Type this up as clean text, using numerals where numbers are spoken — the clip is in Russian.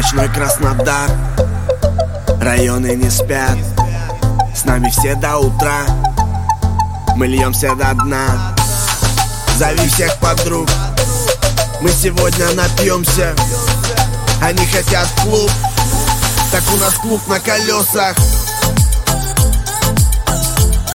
Ночной Краснодар, районы не спят, с нами все до утра, мы льемся до дна. Зови всех подруг, мы сегодня напьемся. Они хотят клуб, так у нас клуб на колесах.